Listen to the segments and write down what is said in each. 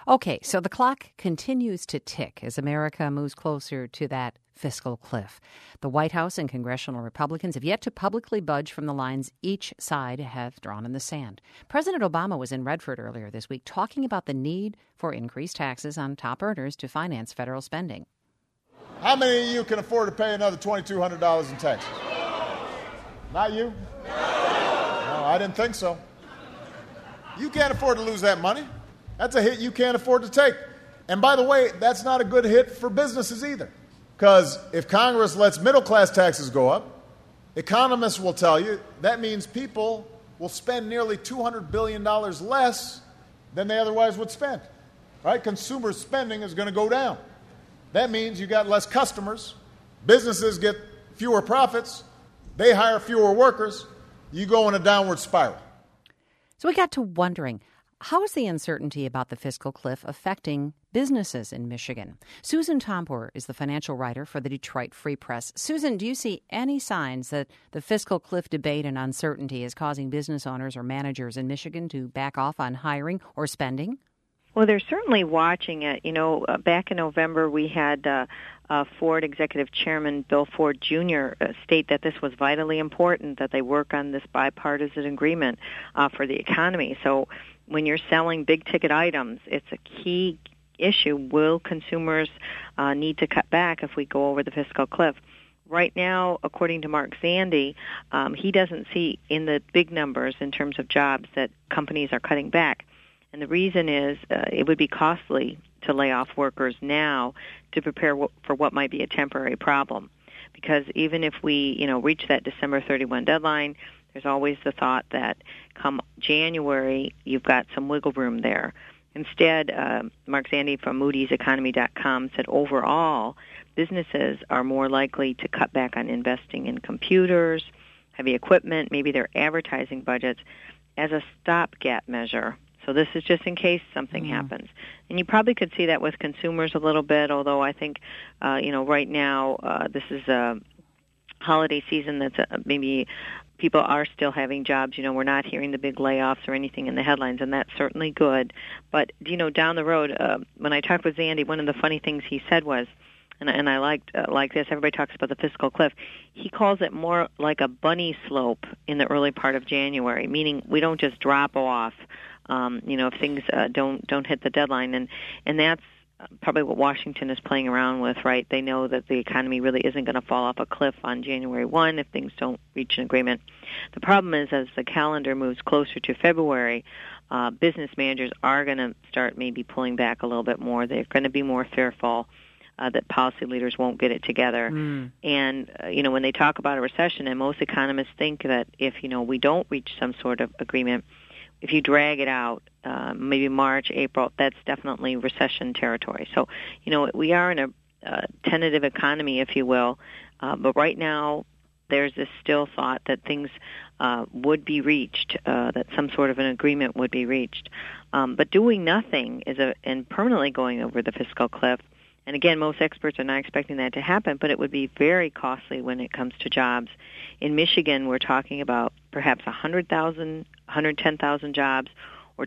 Okay, so the clock continues to tick as America moves closer to that fiscal cliff. The White House and congressional Republicans have yet to publicly budge from the lines each side have drawn in the sand. President Obama was in Redford earlier this week talking about the need for increased taxes on top earners to finance federal spending. How many of you can afford to pay another $2,200 in taxes? Not you? No, I didn't think so. You can't afford to lose that money. That's a hit you can't afford to take. And by the way, that's not a good hit for businesses either. Because if Congress lets middle-class taxes go up, economists will tell you that means people will spend nearly $200 billion less than they otherwise would spend. Right? Consumer spending is going to go down. That means you got less customers, businesses get fewer profits, they hire fewer workers, you go in a downward spiral. So we got to wondering, how is the uncertainty about the fiscal cliff affecting businesses in Michigan? Susan Tompor is the financial writer for the Detroit Free Press. Susan, do you see any signs that the fiscal cliff debate and uncertainty is causing business owners or managers in Michigan to back off on hiring or spending? Well, they're certainly watching it. Back in November, we had Ford Executive Chairman Bill Ford Jr. State that this was vitally important, that they work on this bipartisan agreement for the economy. So when you're selling big-ticket items, it's a key issue. Will consumers need to cut back if we go over the fiscal cliff? Right now, according to Mark Zandi, he doesn't see in the big numbers in terms of jobs that companies are cutting back. And the reason is it would be costly to lay off workers now to prepare for what might be a temporary problem. Because even if we, reach that December 31 deadline, there's always the thought that come January, you've got some wiggle room there. Instead, Mark Zandi from Moody'sEconomy.com said overall, businesses are more likely to cut back on investing in computers, heavy equipment, maybe their advertising budgets as a stopgap measure. So this is just in case something happens. And you probably could see that with consumers a little bit, although I think, right now this is a holiday season that's maybe people are still having jobs. We're not hearing the big layoffs or anything in the headlines, and that's certainly good. But, down the road, when I talked with Zandi, one of the funny things he said was, and I liked like this, everybody talks about the fiscal cliff. He calls it more like a bunny slope in the early part of January, meaning we don't just drop off, if things don't hit the deadline. And that's probably what Washington is playing around with, right? They know that the economy really isn't going to fall off a cliff on January 1 if things don't reach an agreement. The problem is, as the calendar moves closer to February, business managers are going to start maybe pulling back a little bit more. They're going to be more fearful that policy leaders won't get it together. And, when they talk about a recession, and most economists think that if, we don't reach some sort of agreement, if you drag it out, maybe March, April, that's definitely recession territory. So, we are in a tentative economy, if you will, but right now there's this still thought that things would be reached, that some sort of an agreement would be reached. But doing nothing and permanently going over the fiscal cliff, and again, most experts are not expecting that to happen, but it would be very costly when it comes to jobs. In Michigan, we're talking about perhaps 100,000, 110,000 jobs, or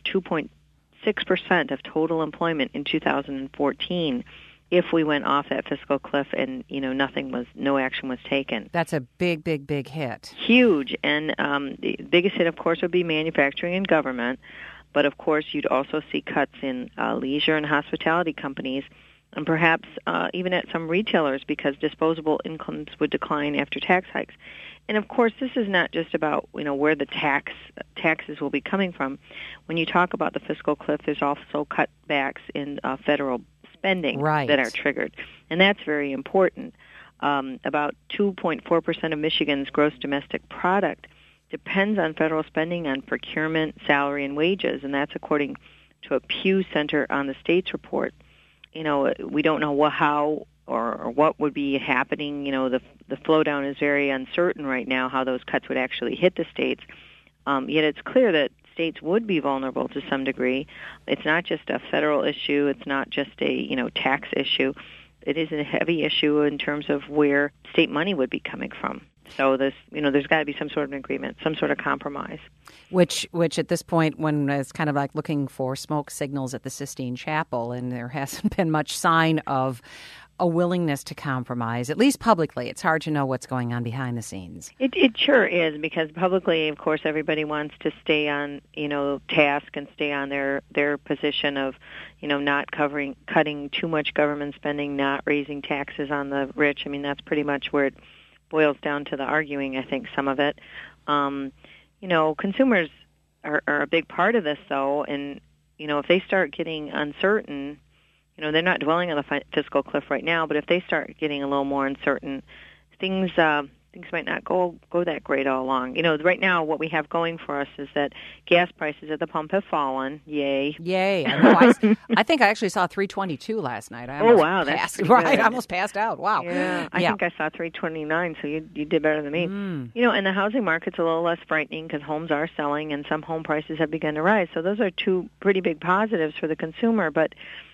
2.6% of total employment in 2014 if we went off that fiscal cliff and, no action was taken. That's a big, big, big hit. Huge. And the biggest hit, of course, would be manufacturing and government. But, of course, you'd also see cuts in leisure and hospitality companies, and perhaps even at some retailers, because disposable incomes would decline after tax hikes. And, of course, this is not just about, where the taxes will be coming from. When you talk about the fiscal cliff, there's also cutbacks in federal spending that are triggered. And that's very important. About 2.4% of Michigan's gross domestic product depends on federal spending on procurement, salary, and wages, and that's according to a Pew Center on the States report. We don't know how or what would be happening. The flow down is very uncertain right now, how those cuts would actually hit the states. Yet it's clear that states would be vulnerable to some degree. It's not just a federal issue. It's not just a, tax issue. It is a heavy issue in terms of where state money would be coming from. So there's got to be some sort of an agreement, some sort of compromise. Which at this point, when it's kind of like looking for smoke signals at the Sistine Chapel, and there hasn't been much sign of a willingness to compromise, at least publicly. It's hard to know what's going on behind the scenes. It sure is, because publicly, of course, everybody wants to stay on, task and stay on their position of, not cutting too much government spending, not raising taxes on the rich. I mean, that's pretty much where it boils down to the arguing, I think, some of it. Consumers are a big part of this, though, and, if they start getting uncertain, they're not dwelling on the fiscal cliff right now, but if they start getting a little more uncertain, things might not go that great all along. Right now what we have going for us is that gas prices at the pump have fallen. Yay. I know. I think I actually saw $3.22 last night. That's right. I almost passed out. Wow. Yeah, I think I saw $3.29, so you did better than me. And the housing market's a little less frightening because homes are selling and some home prices have begun to rise. So those are two pretty big positives for the consumer. But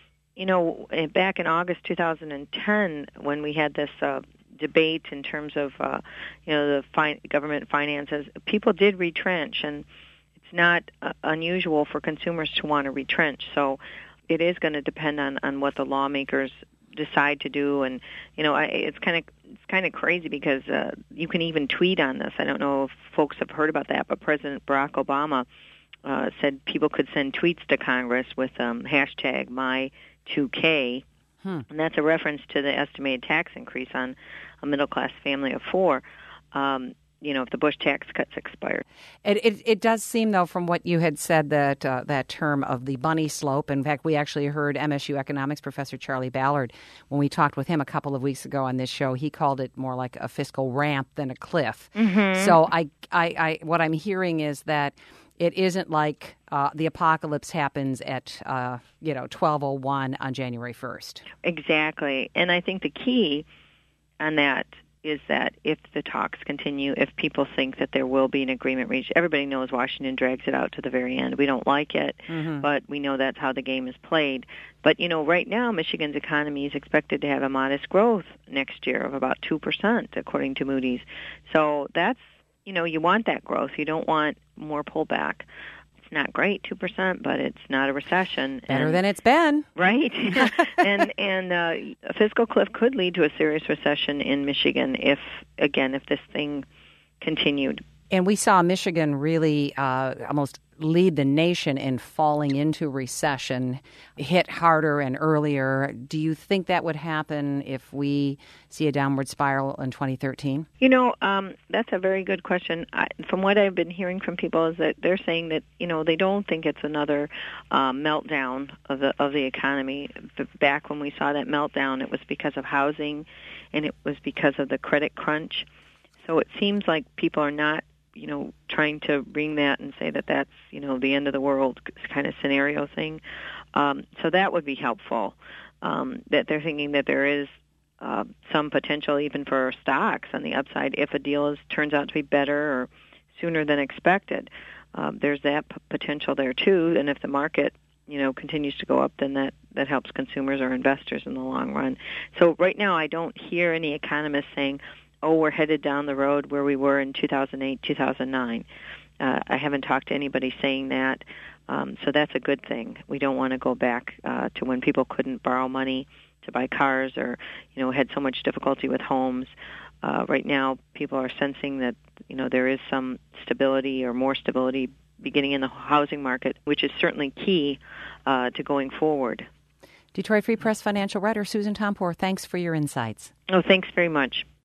back in August 2010, when we had this debate in terms of the government finances, people did retrench, and it's not unusual for consumers to want to retrench. So it is going to depend on what the lawmakers decide to do, and it's kind of crazy because you can even tweet on this. I don't know if folks have heard about that, but President Barack Obama said people could send tweets to Congress with hashtag My2K, and that's a reference to the estimated tax increase on a middle-class family of four, if the Bush tax cuts expire. It does seem, though, from what you had said, that that term of the bunny slope. In fact, we actually heard MSU economics professor Charlie Ballard, when we talked with him a couple of weeks ago on this show, he called it more like a fiscal ramp than a cliff. Mm-hmm. So I what I'm hearing is that it isn't like the apocalypse happens at 12:01 on January 1st. Exactly. And I think the key on that is that if the talks continue, if people think that there will be an agreement reached, everybody knows Washington drags it out to the very end. We don't like it, but we know that's how the game is played. But, right now, Michigan's economy is expected to have a modest growth next year of about 2%, according to Moody's. So that's, you want that growth. You don't want more pullback. It's not great, 2%, but it's not a recession. Better than it's been. Right. and a fiscal cliff could lead to a serious recession in Michigan if this thing continued. And we saw Michigan really almost lead the nation in falling into recession, hit harder and earlier. Do you think that would happen if we see a downward spiral in 2013? That's a very good question. From what I've been hearing from people is that they're saying that, they don't think it's another meltdown of the economy. Back when we saw that meltdown, it was because of housing and it was because of the credit crunch. So it seems like people are not trying to bring that and say that that's, the end of the world kind of scenario thing. So that would be helpful, that they're thinking that there is some potential even for stocks on the upside if a deal turns out to be better or sooner than expected. There's that potential there, too. And if the market, continues to go up, then that helps consumers or investors in the long run. So right now I don't hear any economists saying, we're headed down the road where we were in 2008, 2009. I haven't talked to anybody saying that, so that's a good thing. We don't want to go back to when people couldn't borrow money to buy cars or, had so much difficulty with homes. Right now, people are sensing that, there is some stability or more stability beginning in the housing market, which is certainly key to going forward. Detroit Free Press financial writer Susan Tompor, thanks for your insights. Oh, thanks very much.